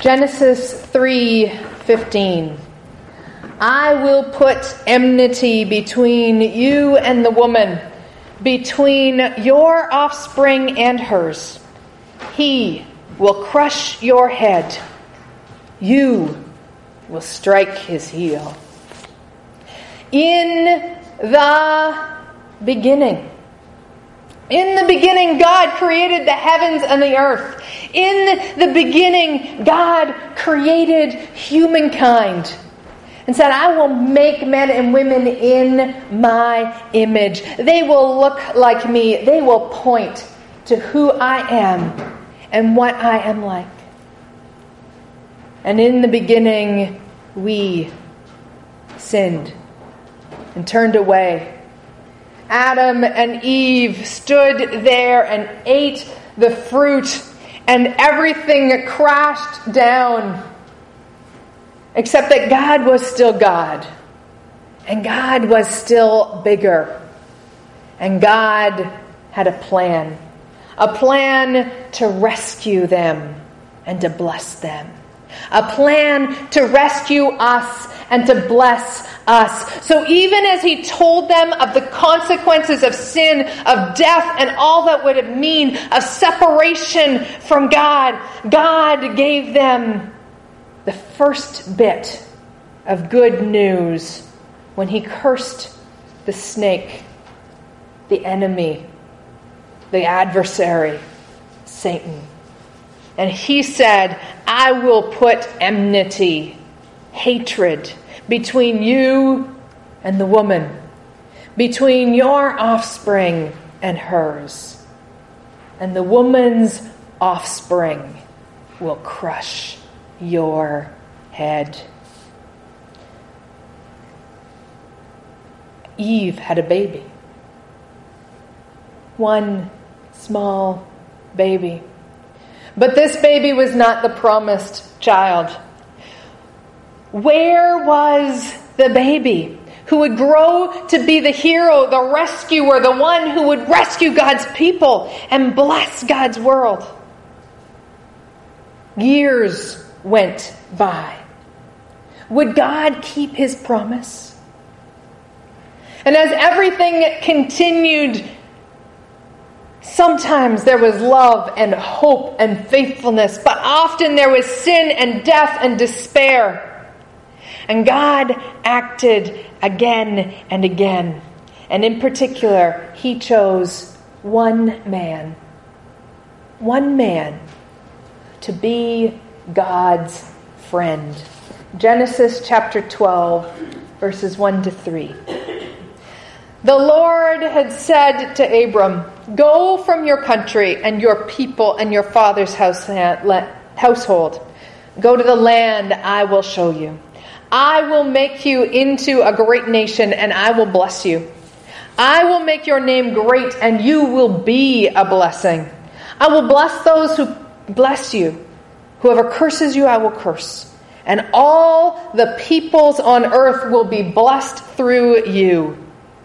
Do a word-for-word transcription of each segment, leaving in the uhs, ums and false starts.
Genesis three fifteen. I will put enmity between you and the woman, between your offspring and hers. He will crush your head. You will strike his heel. In the beginning. In the beginning, God created the heavens and the earth. In the beginning, God created humankind and said, I will make men and women in my image. They will look like me. They will point to who I am and what I am like. And in the beginning, we sinned and turned away. Adam and Eve stood there and ate the fruit, and everything crashed down. Except that God was still God. And God was still bigger. And God had a plan. A plan to rescue them and to bless them. A plan to rescue us and to bless us. So even as he told them of the consequences of sin, of death, and all that would it mean, of separation from God, God gave them the first bit of good news when he cursed the snake, the enemy, the adversary, Satan. And he said, I will put enmity, hatred, between you and the woman, between your offspring and hers. And the woman's offspring will crush your head. Eve had a baby. One small baby. But this baby was not the promised child. Where was the baby who would grow to be the hero, the rescuer, the one who would rescue God's people and bless God's world? Years went by. Would God keep his promise? And as everything continued, sometimes there was love and hope and faithfulness, but often there was sin and death and despair. And God acted again and again. And in particular, he chose one man. One man to be God's friend. Genesis chapter twelve, verses one to three. The Lord had said to Abram, go from your country and your people and your father's house, household. Go to the land I will show you. I will make you into a great nation, and I will bless you. I will make your name great, and you will be a blessing. I will bless those who bless you. Whoever curses you, I will curse. And all the peoples on earth will be blessed through you.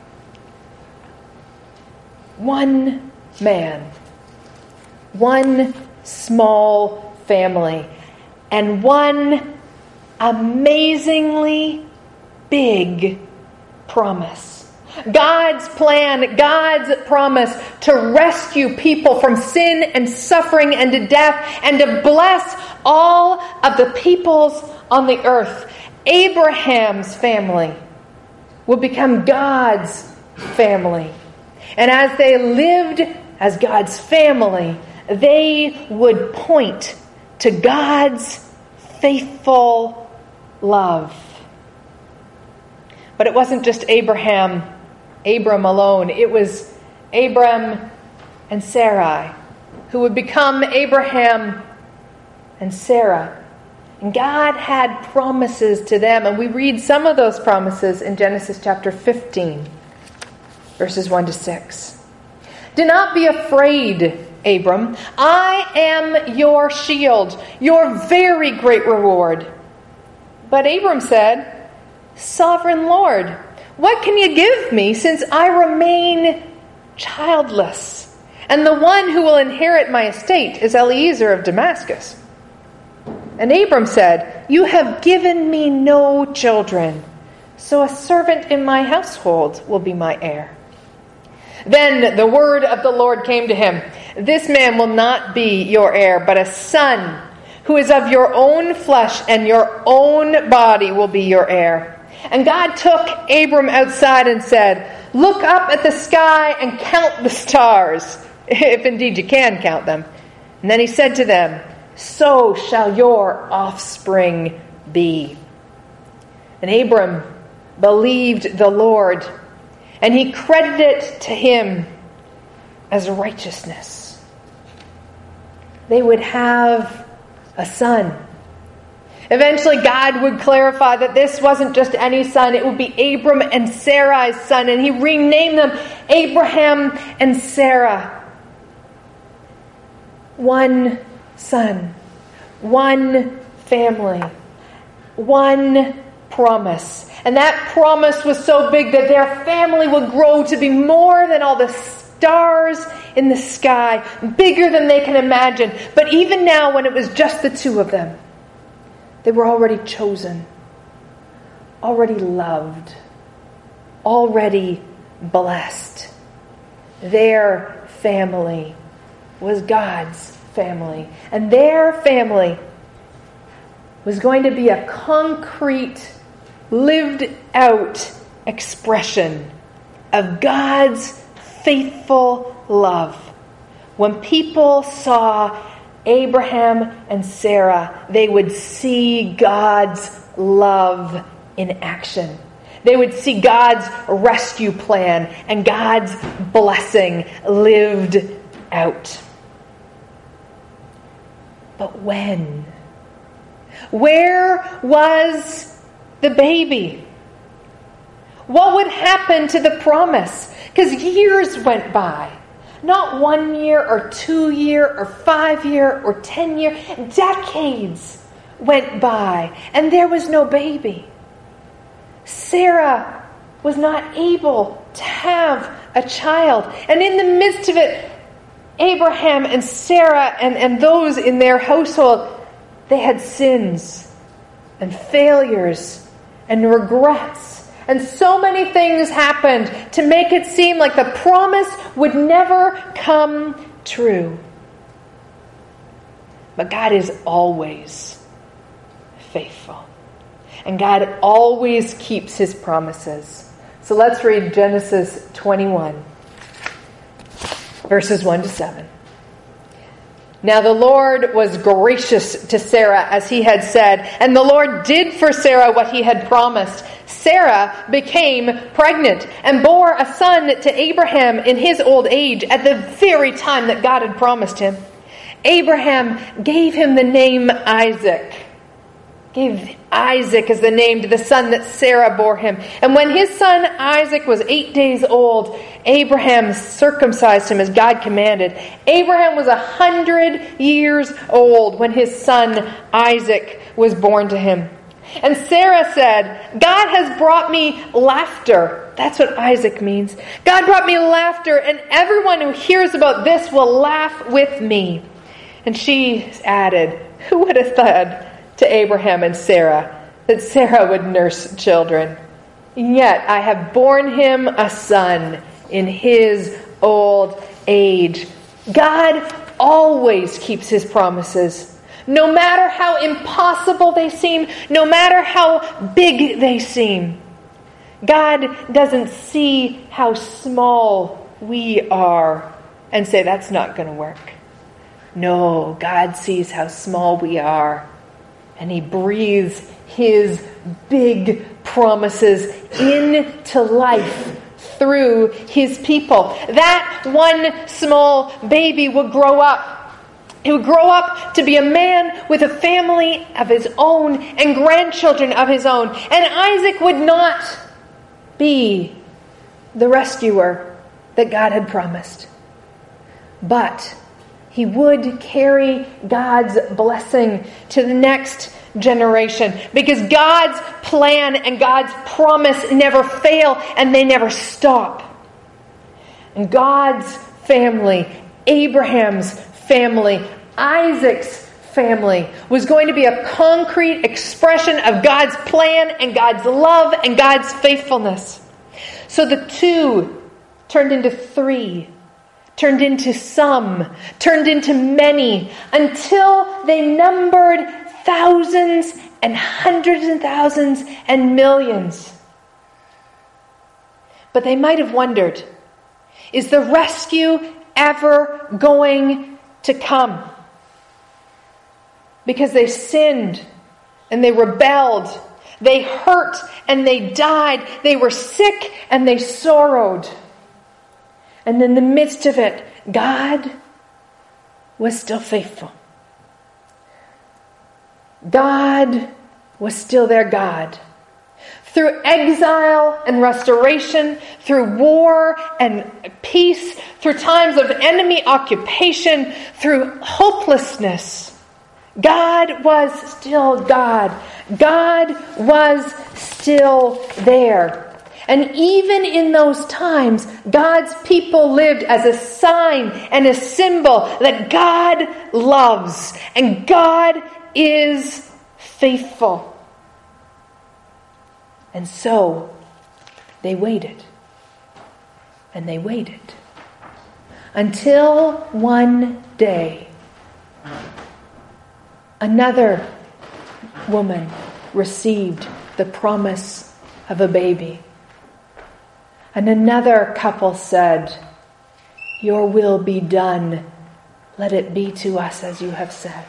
One man. One small family. And one amazingly big promise. God's plan, God's promise to rescue people from sin and suffering and to death and to bless all of the peoples on the earth. Abraham's family will become God's family. And as they lived as God's family, they would point to God's faithful love. But it wasn't just Abraham, Abram alone. It was Abram and Sarai who would become Abraham and Sarah. And God had promises to them. And we read some of those promises in Genesis chapter fifteen, verses one to six. Do not be afraid, Abram. I am your shield, your very great reward. But Abram said, Sovereign Lord, what can you give me since I remain childless? And the one who will inherit my estate is Eliezer of Damascus. And Abram said, "You have given me no children, so a servant in my household will be my heir." Then the word of the Lord came to him, "This man will not be your heir, but a son who is of your own flesh and your own body will be your heir." And God took Abram outside and said, "Look up at the sky and count the stars, if indeed you can count them." And then he said to them, "So shall your offspring be." And Abram believed the Lord, and he credited it to him as righteousness. They would have a son. Eventually, God would clarify that this wasn't just any son. It would be Abram and Sarai's son, and he renamed them Abraham and Sarah. One son, one family, one promise. And that promise was so big that their family would grow to be more than all the stars in the sky, bigger than they can imagine. But even now, when it was just the two of them, they were already chosen, already loved, already blessed. Their family was God's family. And their family was going to be a concrete, lived out expression of God's faithful love. When people saw Abraham and Sarah, they would see God's love in action. They would see God's rescue plan and God's blessing lived out. But when? Where was the baby? What would happen to the promise? Because years went by. Not one year or two year or five year or ten year. Decades went by and there was no baby. Sarah was not able to have a child. And in the midst of it, Abraham and Sarah and, and those in their household, they had sins and failures and regrets. And so many things happened to make it seem like the promise would never come true. But God is always faithful. And God always keeps his promises. So let's read Genesis twenty-one, verses one to seven. Now the Lord was gracious to Sarah as he had said, and the Lord did for Sarah what he had promised. Sarah became pregnant and bore a son to Abraham in his old age at the very time that God had promised him. Abraham gave him the name Isaac. Gave Isaac as the name to the son that Sarah bore him. And when his son Isaac was eight days old, Abraham circumcised him as God commanded. Abraham was a hundred years old when his son Isaac was born to him. And Sarah said, God has brought me laughter. That's what Isaac means. God brought me laughter, and everyone who hears about this will laugh with me. And she added, who would have thought to Abraham and Sarah that Sarah would nurse children? And yet I have borne him a son in his old age. God always keeps his promises. No matter how impossible they seem, no matter how big they seem. God doesn't see how small we are and say, that's not going to work. No, God sees how small we are. And he breathes his big promises into life through his people. That one small baby will grow up. He would grow up to be a man with a family of his own and grandchildren of his own. And Isaac would not be the rescuer that God had promised. But he would carry God's blessing to the next generation. Because God's plan and God's promise never fail and they never stop. And God's family, Abraham's family, Isaac's family was going to be a concrete expression of God's plan and God's love and God's faithfulness. So the two turned into three, turned into some, turned into many, until they numbered thousands and hundreds and thousands and millions. But they might have wondered, is the rescue ever going to come? Because they sinned and they rebelled. They hurt and they died. They were sick and they sorrowed. And in the midst of it, God was still faithful. God was still their God. Through exile and restoration, through war and peace, through times of enemy occupation, through hopelessness, God was still God. God was still there. And even in those times, God's people lived as a sign and a symbol that God loves and God is faithful. And so they waited. And they waited. Until one day, another woman received the promise of a baby. And another couple said, "Your will be done. Let it be to us as you have said."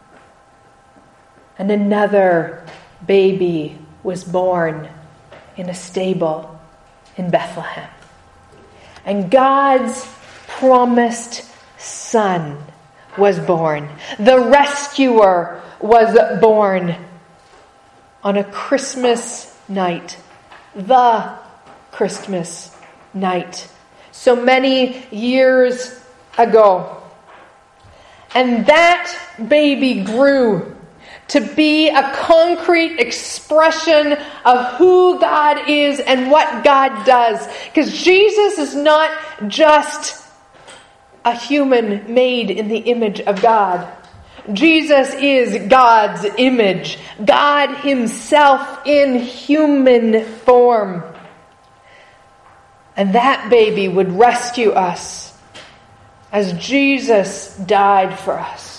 And another baby was born in a stable in Bethlehem. And God's promised son was born. The rescuer was born on a Christmas night. The Christmas night. So many years ago. And that baby grew to be a concrete expression of who God is and what God does. Because Jesus is not just a human made in the image of God. Jesus is God's image. God himself in human form. And that baby would rescue us as Jesus died for us.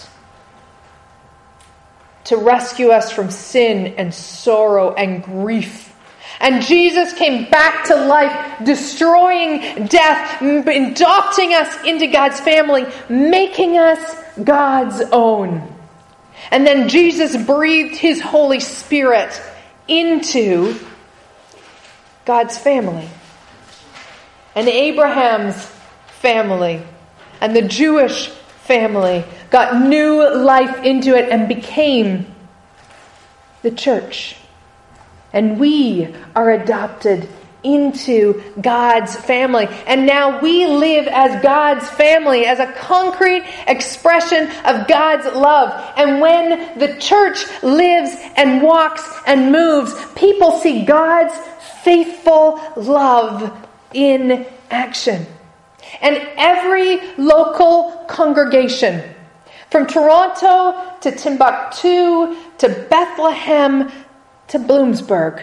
To rescue us from sin and sorrow and grief. And Jesus came back to life, destroying death, adopting us into God's family, making us God's own. And then Jesus breathed his Holy Spirit into God's family. And Abraham's family and the Jewish family got new life into it and became the church. And we are adopted into God's family. And now we live as God's family, as a concrete expression of God's love. And when the church lives and walks and moves, people see God's faithful love in action. And every local congregation, from Toronto to Timbuktu to Bethlehem to Bloomsburg,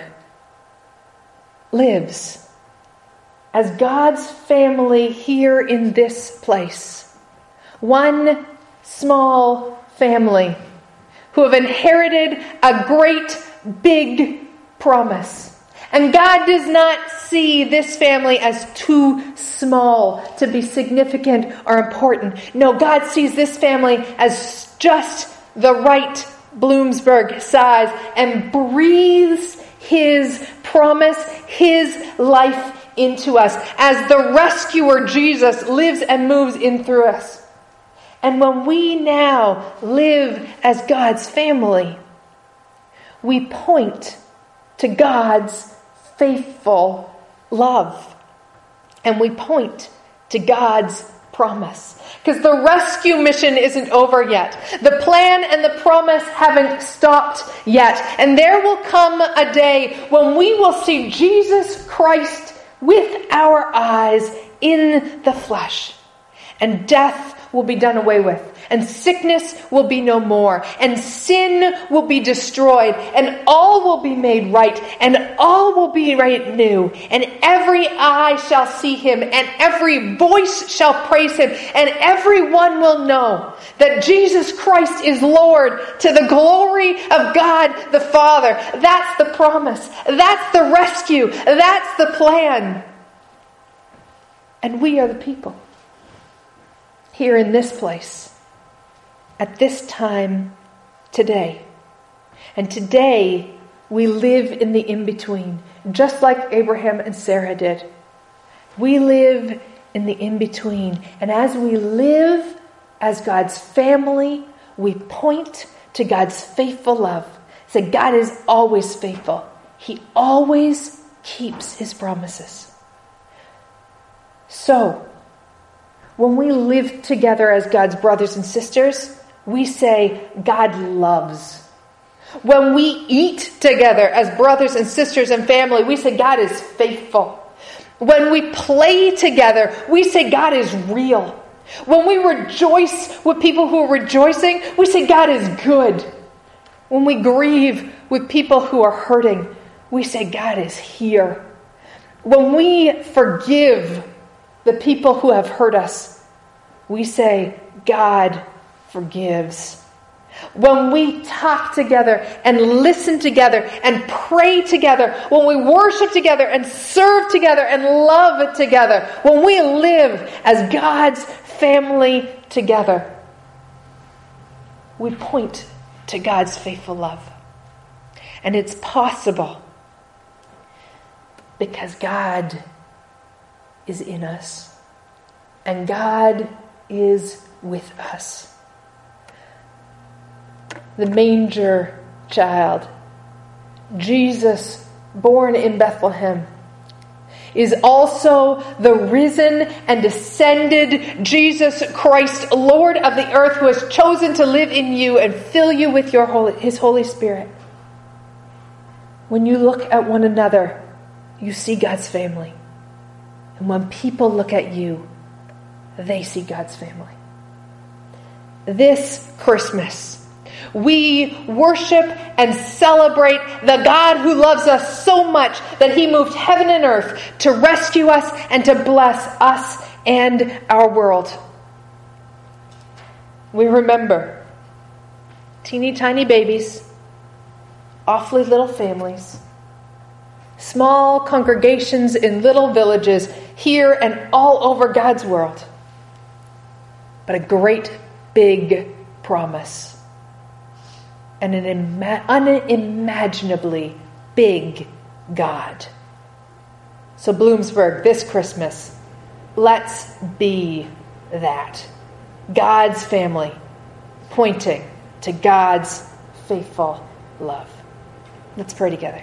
lives as God's family here in this place. One small family who have inherited a great big promise. And God does not see this family as too small to be significant or important. No, God sees this family as just the right Bloomsburg size and breathes his promise, his life into us as the rescuer Jesus lives and moves in through us. And when we now live as God's family, we point to God's faithful love. And we point to God's promise. Because the rescue mission isn't over yet. The plan and the promise haven't stopped yet. And there will come a day when we will see Jesus Christ with our eyes in the flesh. And death will be done away with. and sickness will be no more, and sin will be destroyed, and all will be made right, and all will be right new, and every eye shall see him, and every voice shall praise him, and everyone will know that Jesus Christ is Lord, to the glory of God the Father. That's the promise. That's the rescue. That's the plan. And we are the people here in this place at this time today. And today we live in the in-between, just like Abraham and Sarah did. We live in the in-between. And as we live as God's family, we point to God's faithful love. Say, God is always faithful. He always keeps his promises. So, when we live together as God's brothers and sisters, we say, God loves. When we eat together as brothers and sisters and family, we say, God is faithful. When we play together, we say, God is real. When we rejoice with people who are rejoicing, we say, God is good. When we grieve with people who are hurting, we say, God is here. When we forgive the people who have hurt us, we say, God forgives. When we talk together and listen together and pray together, when we worship together and serve together and love together, when we live as God's family together, we point to God's faithful love. And it's possible because God is in us and God is with us. The manger child, Jesus, born in Bethlehem, is also the risen and ascended Jesus Christ, Lord of the earth, who has chosen to live in you and fill you with your Holy, his Holy Spirit. When you look at one another, you see God's family. And when people look at you, they see God's family. This Christmas, we worship and celebrate the God who loves us so much that he moved heaven and earth to rescue us and to bless us and our world. We remember teeny tiny babies, awfully little families, small congregations in little villages here and all over God's world. But a great big promise. And an ima- unimaginably big God. So Bloomsburg, this Christmas, let's be that. God's family, pointing to God's faithful love. Let's pray together.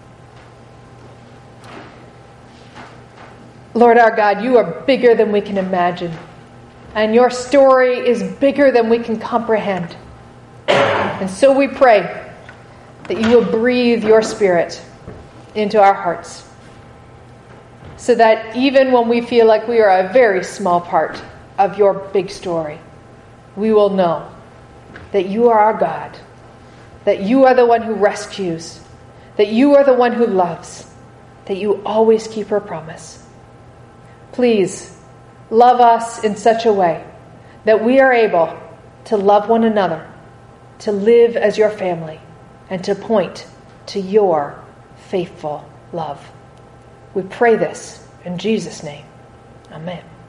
Lord our God, you are bigger than we can imagine. And your story is bigger than we can comprehend. And so we pray that you will breathe your Spirit into our hearts, so that even when we feel like we are a very small part of your big story, we will know that you are our God, that you are the one who rescues, that you are the one who loves, that you always keep your promise. Please love us in such a way that we are able to love one another, to live as your family, and to point to your faithful love. We pray this in Jesus' name. Amen.